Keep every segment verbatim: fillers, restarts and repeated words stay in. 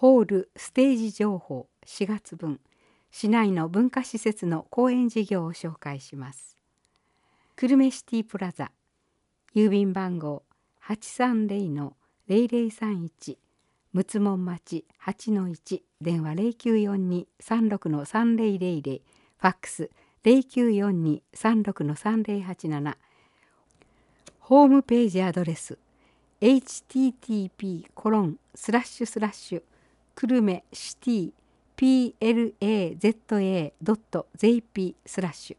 ホールステージ情報しがつぶん、市内の文化施設の公演事業を紹介します。久留米シティプラザ、郵便番号 はちさんぜろのぜろぜろさんいち、むつもん町 はちのいち、電話 ゼロきゅうよんに さんろくのさんぜろぜろぜろ、ファックス ゼロきゅうよんに さんろくのさんぜろはちなな、ホームページアドレス エイチティーティーピーコロンスラッシュスラッシュ久留米シティ ピーエルエーゼットエードットジェーピー スラッシュ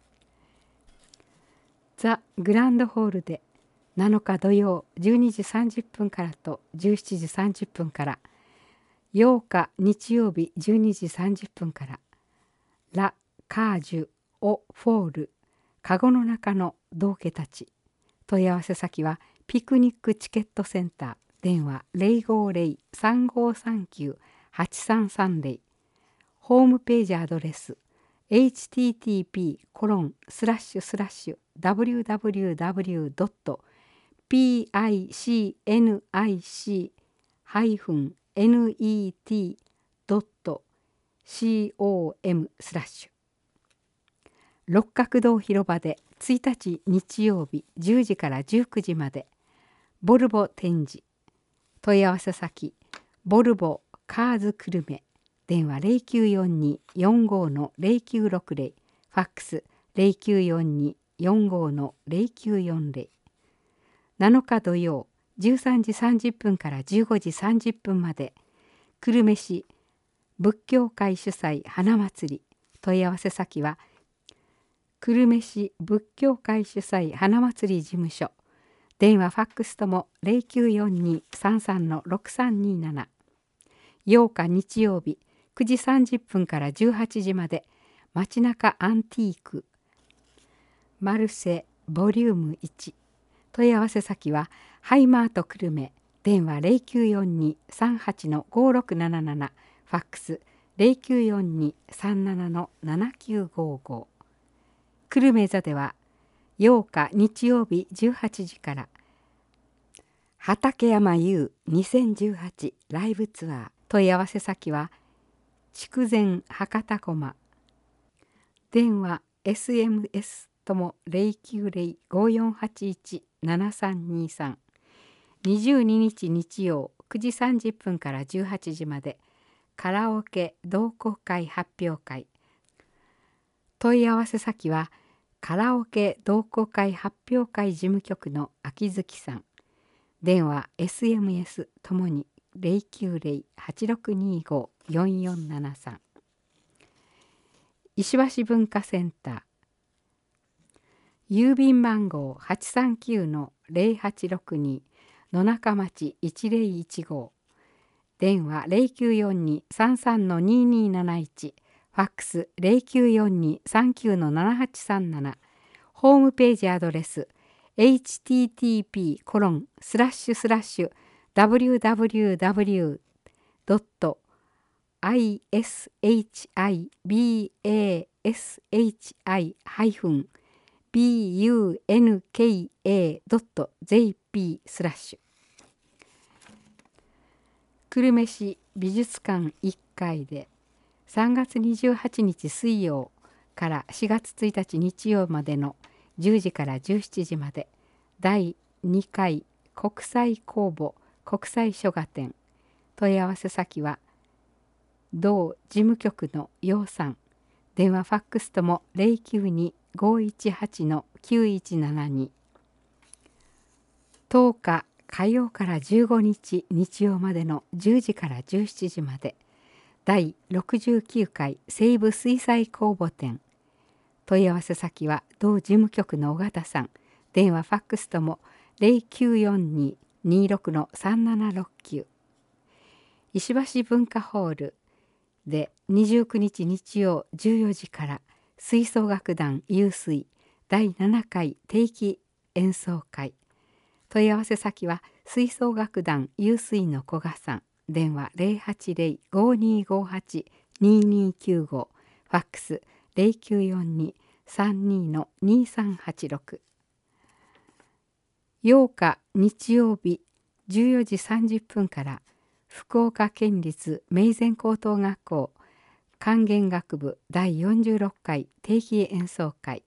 ザ・グランドホールでなのか土曜じゅうにじさんじゅっぷんからとじゅうしちじさんじゅっぷんから、ようか日曜日じゅうにじさんじゅっぷんからラ・カージュ・オ・フォールカゴの中の道化たち。問い合わせ先はピクニックチケットセンター、電話 ゼロごゼロ さんごさんきゅう はちさんさんぜろ、ホームページアドレス エイチティーティーピーコロンスラッシュスラッシュダブリューダブリューダブリュードットピーアイシーエヌアイシーネットドットコム スラッシュ六角堂広場でついたち日曜日じゅうじからじゅうくじまでボルボ展示。問い合わせ先ボルボカーズ久留米、電話 ゼロきゅうよんに よんごのゼロきゅうろくゼロ、ファックス ゼロきゅうよんに よんごのゼロきゅうよんゼロ。なのか土曜じゅうさんじさんじゅっぷんからじゅうごじさんじゅっぷんまで久留米市仏教会主催花祭り。問い合わせ先は久留米市仏教会主催花祭り事務所、電話ファックスとも ゼロきゅうよんに さんさんのろくさんになな。ようか日曜日くじさんじゅっぷんからじゅうはちじまで街中アンティークマルセボリュームいち。問い合わせ先はハイマート久留米、電話 ゼロきゅうよんに さんはちのごろくなななな、ファックス ゼロきゅうよんに さんななのななきゅうごご。久留米座ではようか日曜日じゅうはちじから畠山優にせんじゅうはちライブツアー。問い合わせ先は筑前博多駒、電話 エスエムエス とも ゼロきゅうゼロ ごよんはちいち ななさんにさん。にじゅうににち日曜くじさんじゅっぷんからじゅうはちじまでカラオケ同好会発表会。問い合わせ先はカラオケ同好会発表会事務局の秋月さん、電話 エスエムエス ともに ゼロきゅうゼロ はちろくにご よんよんななさん。石橋文化センター、郵便番号 はちさんきゅうのゼロはちろくに 野中町いちゼロいちご、電話 ゼロきゅうよんに さんさんのにになないち、ファックス ゼロきゅうよんに さんきゅうのななはちさんなな、ホームページアドレス エイチティーティーピーコロンスラッシュスラッシュダブリューダブリューダブリュードットアイエスエイチアイビーエーエスエイチアイハイフンビーユーエヌケーエードットジェーピー スラッシュ久留米市美術館いっかいでさんがつにじゅうはちにち水曜からしがつついたち日曜までのじゅうじからじゅうしちじまでだいにかい国際公募国際書画展。問い合わせ先は同事務局の楊さん、電話ファックスとも ゼロきゅうに ごいちはちのきゅういちななに。とおか火曜からじゅうごにち日曜までのじゅうじからじゅうしちじまでだいろくじゅうきゅうかい西部水彩公募展。問い合わせ先は同事務局の尾形さん、電話ファックスとも ゼロきゅうよんに にろくのさんななろくきゅう。石橋文化ホールでにじゅうくにち日曜じゅうよじから吹奏楽団湧水だいななかい定期演奏会。問い合わせ先は吹奏楽団湧水の古賀さん、電話 ゼロはちゼロ ごにごはち ににきゅうご、ファックス ゼロきゅうよんに さんにのにさんはちろく。ようか日曜日じゅうよじさんじゅっぷんから福岡県立明善高等学校管弦楽部だいよんじゅうろっかい定期演奏会。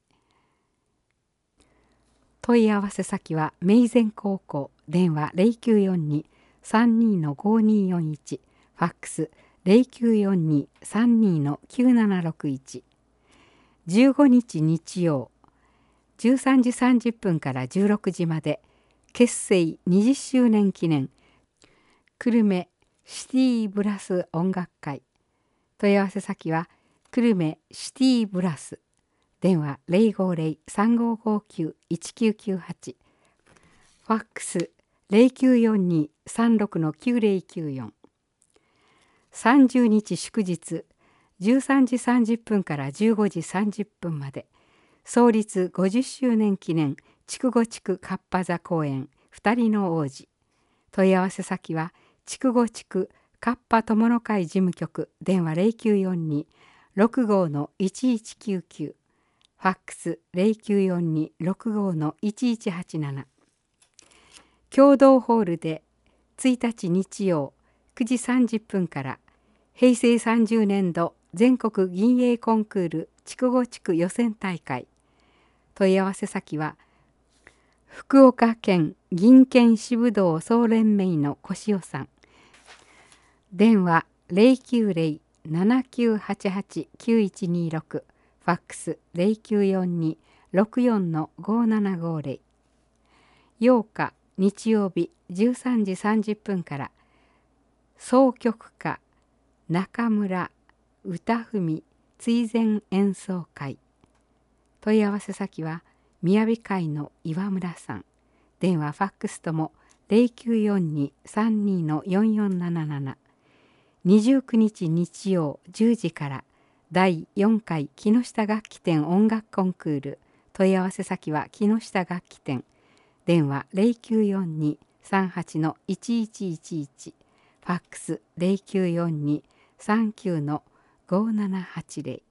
問い合わせ先は明善高校、電話 ゼロきゅうよんに さんにーのごにーよんいち、ファックス ゼロきゅうよんに さんにーのきゅうななろくいち。じゅうごにち日曜、じゅうさんじさんじゅっぷんからじゅうろくじまで、結成にじゅっしゅうねん記念久留米シティブラス音楽会。問い合わせ先は久留米シティブラス、電話 ゼロごゼロ さんごごきゅう いちきゅうきゅうはち、ファックス ゼロきゅうよんに さんろくのきゅうゼロきゅうよん。さんじゅうにち祝日、じゅうさんじさんじゅっぷんからじゅうごじさんじゅっぷんまで、創立ごじゅっしゅうねん記念筑後地区かっぱ座公演二人の王子。問い合わせ先は筑後地区かっぱ友の会事務局、電話 ゼロきゅうよんに ろくごのいちいちきゅうきゅう、ファックス ゼロきゅうよんに ろくごのいちいちはちなな。共同ホールでついたち日曜くじさんじゅっぷんから平成さんじゅうねんど全国銀泳コンクール筑後地区予選大会。問い合わせ先は福岡県銀剣支部道総連盟の越尾さん、電話 ゼロきゅうゼロ ななきゅうはちはち きゅういちにろく、ファックス ゼロきゅうよんに ろくよんのごななごゼロ。ようか日曜日じゅうさんじさんじゅっぷんから総曲家中村歌文追善演奏会。問い合わせ先は雅会の岩村さん、電話ファックスとも ゼロきゅうよんに さんにのよんよんなななな。にじゅうくにち日曜じゅうじからだいよんかい木下楽器店音楽コンクール。問い合わせ先は木下楽器店、電話 ゼロきゅうよんに さんはちのいちいちいちいち、ファックス ゼロきゅうよんに さんきゅうのごななはちゼロ。